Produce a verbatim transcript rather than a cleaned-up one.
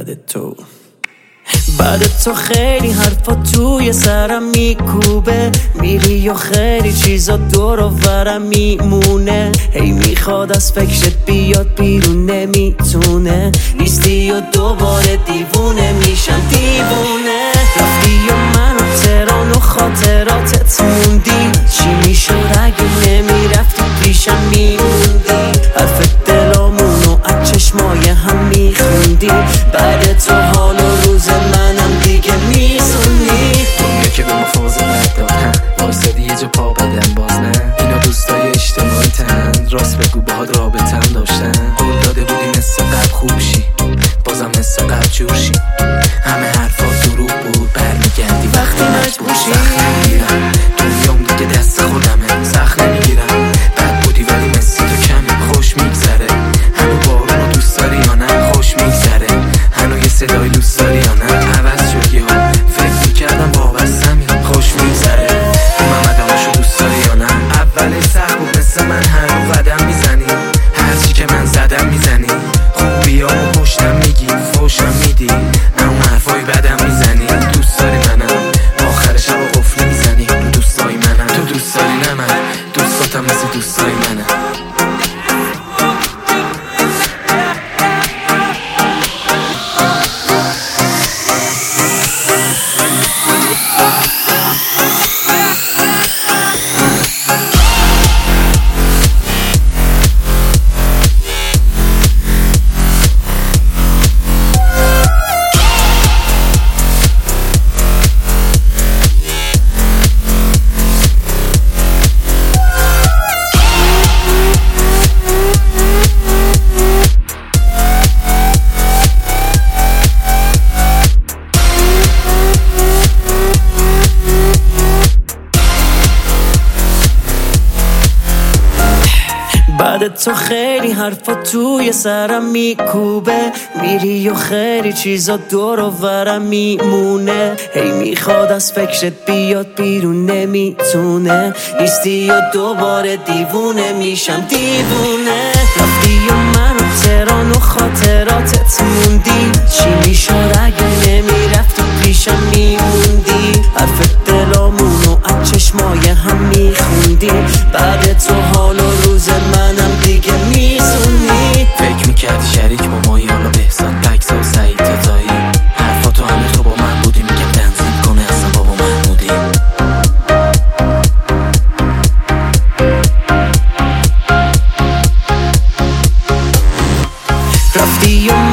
بعد تو بعد تو خیلی حرفا توی سرم میکوبه، میری و خیلی چیزا دور و برم میمونه، هی میخواد از فکرت بیاد بیرون نمیتونه، نیستی و دوباره دیوونه میشم دیوونه، رفتی و من و تهران و خاطراتت موندی، چی میشد اگه نمیرفتی پیشم میموندی، حرف دلامونو از چشمای هم میخوندی، بعد تو حال و روز منم دیگه میسونی، دنیا که به ما فاز ندادن وایسادی یه جا پا بدن باز نه، اینا دوستای اجتماعی تن، راست بگو باهات رابطم داشتن، قول داده بودی مثل قبل خوب شی بازم مثل قبل جور شی، همه حرفا دروغ بود برمیگردی وقتی مجبور شی، سخت نمیگیرم دنیام دیگه دست خودمه، سخت نمیگیرم بد بودی ولی مثل تو کمی خوش میگذره، هنو بارونو دوست داری یا نه خوش میگذره، هنو یه صدای دوست داری یا نه عوض شدی ها، فکر میکردم وابستمی خوش میگذره، محمد همشو دوست داری یا نه، اولش سخت بود مثل من هنو قدم میزنی، هرچی که من زدم میزنی، خوبیامو پشتم میگی فوشم میدی، اما حرفای بدم میزنی، دوست داری منم آخر شب قفل میزنی، تو دوستای منم تو دوست داری نه من دوستاتم مثل دوستای منم. بعد تو خیلی حرفا توی سرم میکوبه، میری و خیلی چیزا دور و برم میمونه، هی میخواد از فکرت بیاد بیرون نمیتونه، نیستی و دوباره دیوونه میشم دیوونه، رفتی و من و تهران و خاطراتت موندی، چی میشد اگه نمیرفتی پیشم میموندی، حرف دلامونو از چشمای هم میخوندی، بعد تو حال و روز منم دیگه میسونی، فکر میکردی شریک با مایی حالا بهزاد بکسا و سعید تاتایی، حرفا تو همه تو با من بودی، میگم تنظیم کنه اصلا بابا محمودی، رفتی و